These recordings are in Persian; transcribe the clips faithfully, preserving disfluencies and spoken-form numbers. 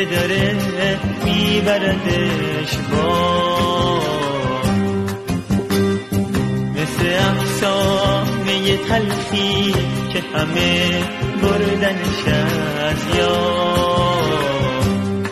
که داره میبردش با مثل افسانه تلخی که همه بردنش از یاد.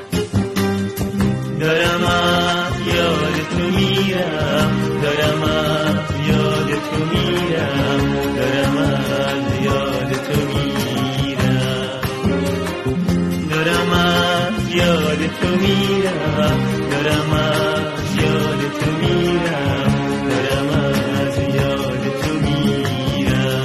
دارم از یاد تو میرم، دارم از یاد تو میرم، دارم از یاد تو میرم، دارم از یاد تو میرم، دارم از یاد تو میرم، دارم از یاد تو میرم.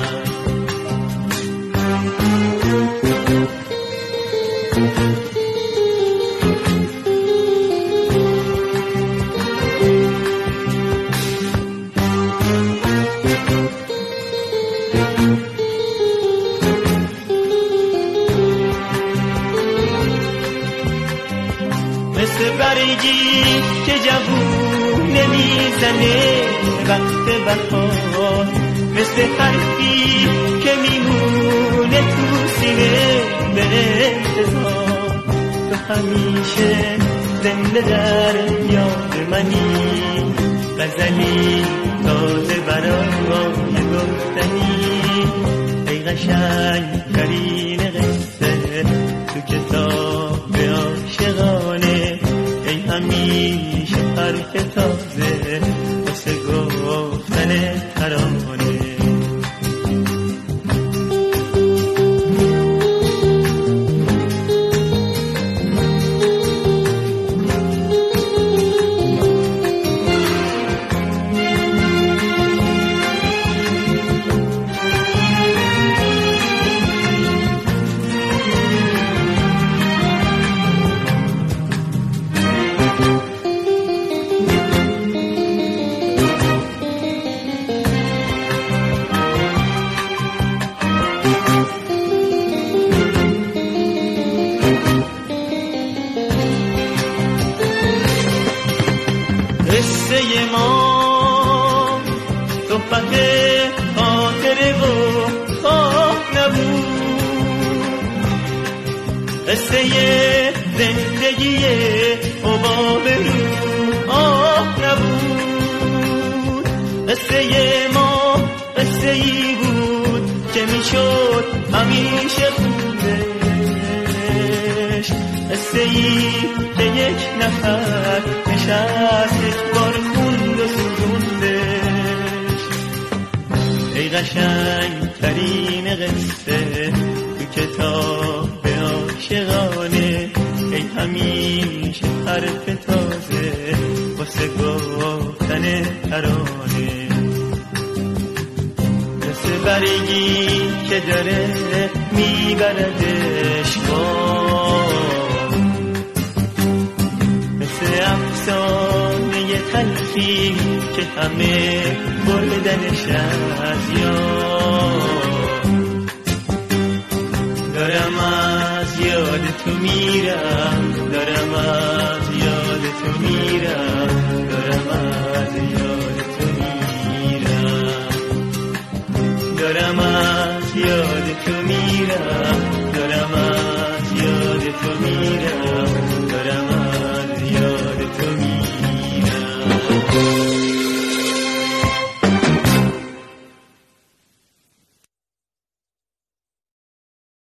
مثل برگی که جوون نمیزنه وقت بهار، مثل حرفی که میمونه تو سینه به انتظار. تو همیشه زنده در یاد منی، غزلی تازه برای گفتنی. ای قشنگ ترین قصه تو کتاب عاشقانه، ای همیشه حرف تازه واسه گفتن ترانه. قصه ما صحبت خاطره و خواب نبود، قصه زندگی حباب رو آه نبود. قصه ما قصه ای بود که میشد همیشه خوندش، قصه ای که یک نفر نشست یک بار خوند و سوزوندش. ای قشنگ ترین قصه تو کتاب عاشقانه، ای همیشه حرف تازه واسه گفتن ترانه. مثل برگی که داره میبردش با، مثل افسانه تلخی که همه بردنش از یاد. دارم از یاد تو میرم، دارم از